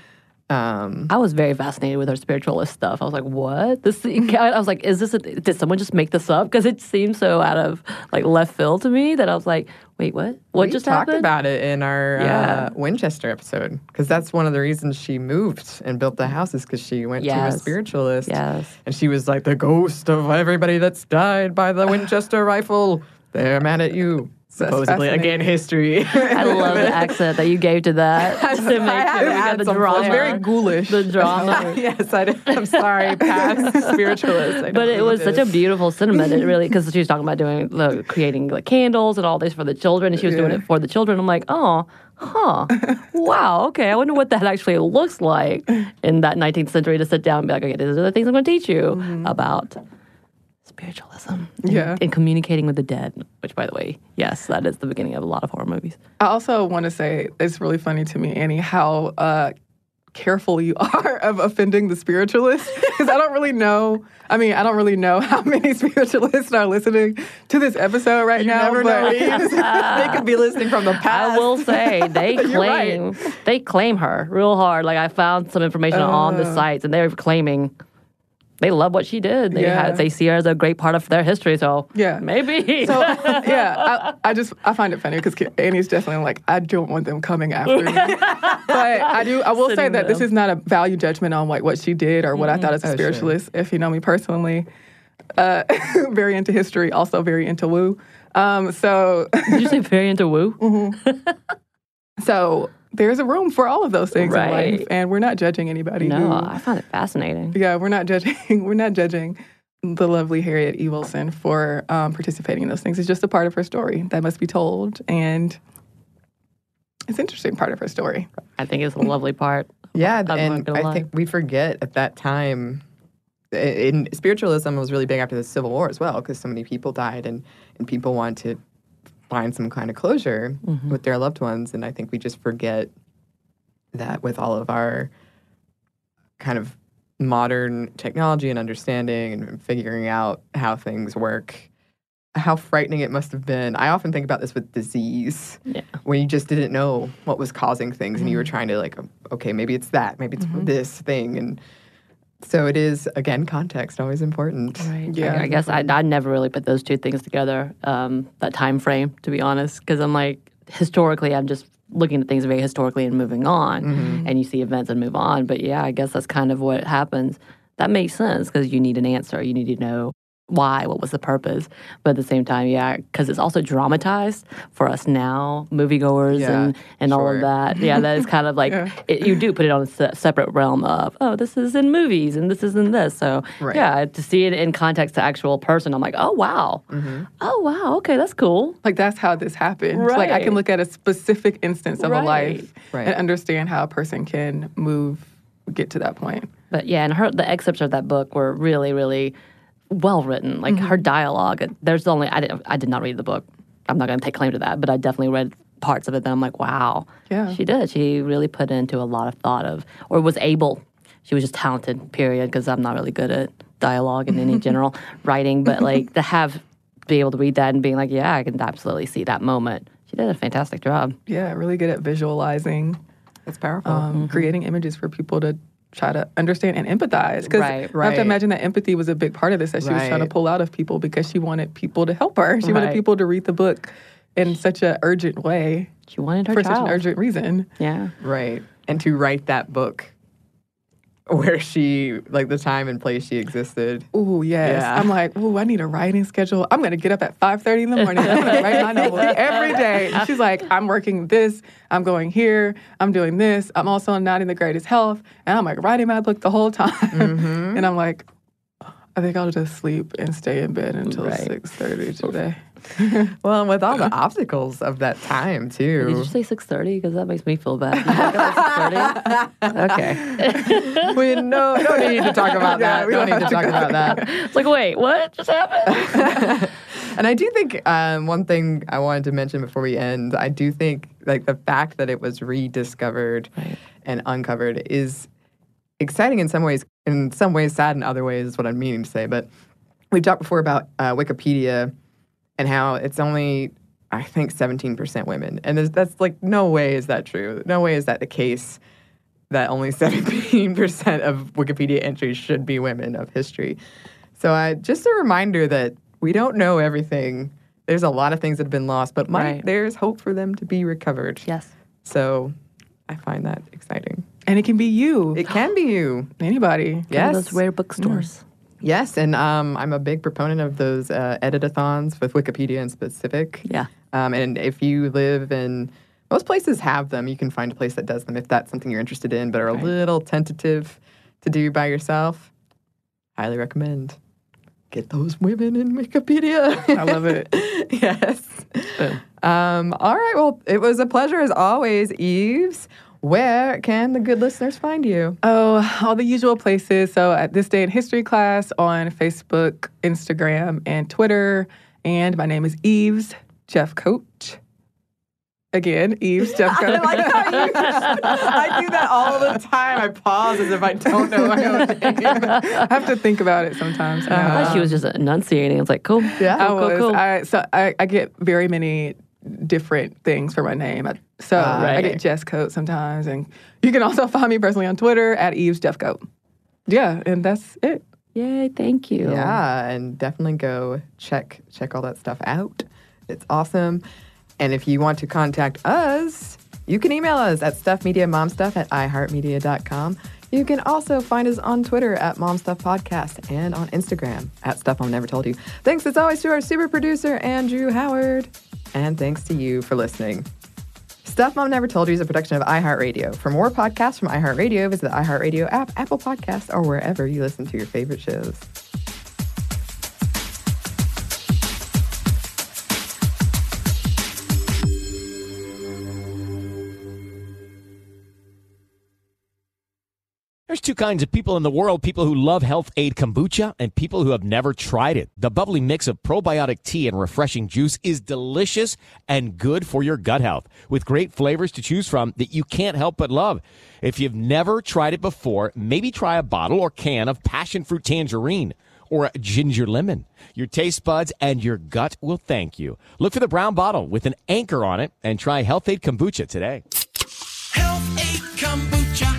C: Um,
B: I was very fascinated with her spiritualist stuff. I was like, what? This, I was like, is this, a, did someone just make this up? Because it seemed so out of like left field to me that I was like, wait, what? What
C: we
B: just
C: talked
B: happened?
C: about it in our
B: Yeah.
C: uh, Winchester episode, because that's one of the reasons she moved and built the house is because she went to a
B: Yes.
C: spiritualist.
B: Yes.
C: And she was like, the ghost of everybody that's died by the Winchester rifle, they're mad at you. Supposedly, again, history.
B: I love the accent that you gave to that to make sure we got the drama.
F: It's very ghoulish.
B: The drama.
C: Yes, I did. I'm sorry, past spiritualist. I
B: But
C: don't
B: it
C: mean
B: was
C: to-
B: such a beautiful sentiment. It really, because she was talking about doing, like, creating like candles and all this for the children, and she was doing
F: Yeah.
B: it for the children. I'm like, oh, huh, wow, okay. I wonder what that actually looks like in that nineteenth century to sit down and be like, okay, these are the things I'm going to teach you
C: Mm-hmm.
B: about spiritualism. and-
F: Yeah.
B: and communicating with the dead. Which, by the way, yes, that is the beginning of a lot of horror movies.
F: I also want to say it's really funny to me, Annie, how uh, careful you are of offending the spiritualists. Because I don't really know. I mean, I don't really know how many spiritualists are listening to this episode right
C: You
F: now.
C: never
F: but
C: know. they could be listening from the past.
B: I will say they
C: You're
B: claim they claim her real hard. Like I found some information on the
F: Uh.
B: sites, and they're claiming they love what she did. They
F: Yeah.
B: had, they see her as a great part of their history. So
F: Yeah.
B: maybe.
F: So yeah, I, I just I find it funny because Annie's definitely like, I don't want them coming after me. But I do I will say
B: Sitting
F: that this
B: them.
F: is not a value judgment on like what she did or what I thought as a
C: Oh, sure.
F: spiritualist. If you know me personally, uh, very into history, also very into woo. Um, so
B: Did you say very into woo?
F: Mm-hmm. so there's a room for all of those things in
B: Right.
F: life, and we're not judging anybody.
B: No,
F: who,
B: I find it fascinating.
F: yeah, we're not judging. We're not judging the lovely Harriet E. Wilson for um, participating in those things. It's just a part of her story that must be told, and it's an interesting part of her story.
B: I think it's a lovely part.
C: Yeah,
B: I'm not
C: and
B: gonna
C: I
B: lie.
C: think we forget at that time. In spiritualism was really big after the Civil War as well, because so many people died, and and people want to find some kind of closure
B: Mm-hmm.
C: with their loved ones. And I think we just forget that with all of our kind of modern technology and understanding and figuring out how things work, how frightening it must have been. I often think about this with disease,
B: Yeah.
C: when you just didn't know what was causing things, and you were trying to like, okay, maybe it's that, maybe it's this thing, and so it is again context always important.
B: Right.
F: Yeah.
B: I, I guess I, I never really put those two things together, um, that time frame, to be honest, because I'm like, historically, I'm just looking at things very historically and moving on, and you see events and move on. But yeah, I guess that's kind of what happens. That makes sense because you need an answer. You need to know why, what was the purpose. But at the same time, yeah, because it's also dramatized for us now, moviegoers
C: Yeah,
B: and, and all of
C: sure.
B: that. Yeah, that is kind of like,
F: Yeah.
B: it, you do put it on a se- separate realm of, oh, this is in movies and this is in this. So
C: Right.
B: yeah, to see it in context to actual person, I'm like, oh, wow. Oh, wow. Okay, that's cool.
F: Like that's how this happened. Like I
B: Right.
F: can look at a specific instance of
B: Right.
F: a life
C: Right.
F: and understand how a person can move, get to that point.
B: But yeah, and her the excerpts of that book were really, really well written. Like her dialogue. There's only I did I did not read the book. I'm not going to take claim to that, but I definitely read parts of it. That I'm like, wow,
F: Yeah.
B: she did. She really put into a lot of thought of, or was able. She was just talented. Period. Because I'm not really good at dialogue in any general writing, but like to have be able to read that and being like, yeah, I can absolutely see that moment. She did a fantastic job.
F: Yeah, really good at visualizing,
C: It's powerful.
F: um, creating images for people to try to understand and empathize. Because
B: Right,
F: I have
C: right.
F: to imagine that empathy was a big part of this that she was trying to
C: Right.
F: pull out of people because she wanted people to help her. She wanted
B: Right.
F: people to read the book in such an urgent way
B: She wanted her
F: for such
B: child.
F: an urgent reason.
B: Yeah.
C: Right. And to write that book where she, like the time and place she existed.
F: Ooh, yes.
C: Yeah.
F: I'm like, ooh, I need a writing schedule. I'm going to get up at five thirty in the morning. I'm going to write my novel every day. And she's like, I'm working this. I'm going here. I'm doing this. I'm also not in the greatest health. And I'm like writing my book the whole time. And I'm like, I think I'll just sleep and stay in bed until
B: Right.
F: six thirty today.
C: Well, and with all the obstacles of that time,
B: Did you
C: too.
B: say six thirty? Because that makes me feel bad. Did you wake up at six thirty? Okay.
C: we no, don't need to talk about
F: Yeah,
C: that.
F: we
C: don't
F: don't
C: need to
F: have
C: talk
F: to go
C: about that.
B: It's like, wait, what just happened?
C: And I do think um, one thing I wanted to mention before we end, I do think like the fact that it was rediscovered and uncovered is exciting in some ways, in some ways sad in other ways is what I'm meaning to say. But we've talked before about uh, Wikipedia and how it's only, I think, seventeen percent women. And there's, that's like, no way is that true. No way is that the case. that only seventeen percent of Wikipedia entries should be women of history. So I, just a reminder that we don't know everything. There's a lot of things that have been lost, but might,
B: Right.
C: there's hope for them to be recovered.
B: Yes.
C: So I find that exciting.
F: And it can be you.
C: It can be you.
F: Anybody.
B: Go to
C: Yes.
B: those rare bookstores.
C: Yes, and um, I'm a big proponent of those uh, edit-a-thons with Wikipedia in specific.
B: Yeah.
C: Um, and if you live in, most places have them. You can find a place that does them if that's something you're interested in, but are a little tentative to do by yourself. Highly recommend. Get those women in Wikipedia.
F: I love it.
C: Yes. Um, all right. Well, it was a pleasure as always, Eves. Where can the good listeners find you?
F: Oh, all the usual places. So at This Day in History class on Facebook, Instagram, and Twitter. And my name is Eves Jeffcoat. Again, Eves Jeffcoat.
C: I like how you, I do that all the time. I pause as if I don't know my own name.
F: I have to think about it sometimes.
B: I thought she was just enunciating. I was like, cool.
C: Yeah.
F: I
B: cool,
F: was.
B: cool.
F: I, so I, I get very many different things for my name. I, so
C: Uh,
F: I get Jess Coat sometimes. And you can also find me personally on Twitter at Eves Jeffcoat. Yeah, and that's it.
B: Yay, thank you.
C: Yeah, and definitely go check check all that stuff out. It's awesome. And if you want to contact us, you can email us at stuffmediamomstuff at iheartmedia dot com. You can also find us on Twitter at momstuffpodcast and on Instagram at Stuff Mom Never Told You. Thanks as always to our super producer, Andrew Howard. And thanks to you for listening. Stuff Mom Never Told You is a production of iHeartRadio. For more podcasts from iHeartRadio, visit the iHeartRadio app, Apple Podcasts, or wherever you listen to your favorite shows.
H: There's two kinds of people in the world, people who love Health Aid Kombucha and people who have never tried it. The bubbly mix of probiotic tea and refreshing juice is delicious and good for your gut health, with great flavors to choose from that you can't help but love. If you've never tried it before, maybe try a bottle or can of passion fruit tangerine or a ginger lemon. Your taste buds and your gut will thank you. Look for the brown bottle with an anchor on it and try Health Aid Kombucha today.
I: Health Aid Kombucha.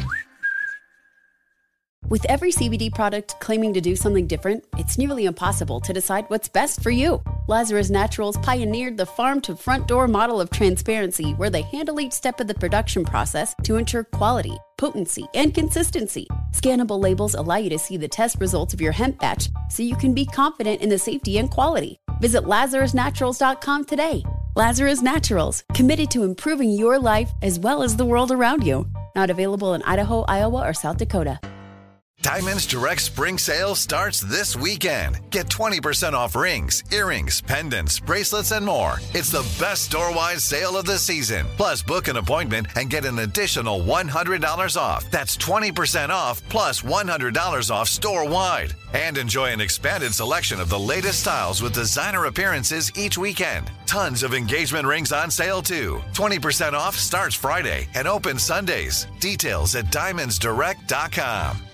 K: With every C B D product claiming to do something different, it's nearly impossible to decide what's best for you. Lazarus Naturals pioneered the farm-to-front-door model of transparency, where they handle each step of the production process to ensure quality, potency, and consistency. Scannable labels allow you to see the test results of your hemp batch, so you can be confident in the safety and quality. Visit lazarus naturals dot com today. Lazarus Naturals, committed to improving your life as well as the world around you. Not available in Idaho, Iowa, or South Dakota.
L: Diamonds Direct Spring Sale starts this weekend. Get twenty percent off rings, earrings, pendants, bracelets, and more. It's the best store-wide sale of the season. Plus, book an appointment and get an additional one hundred dollars off. That's twenty percent off plus one hundred dollars off store-wide. And enjoy an expanded selection of the latest styles with designer appearances each weekend. Tons of engagement rings on sale, too. twenty percent off starts Friday and opens Sundays. Details at diamonds direct dot com.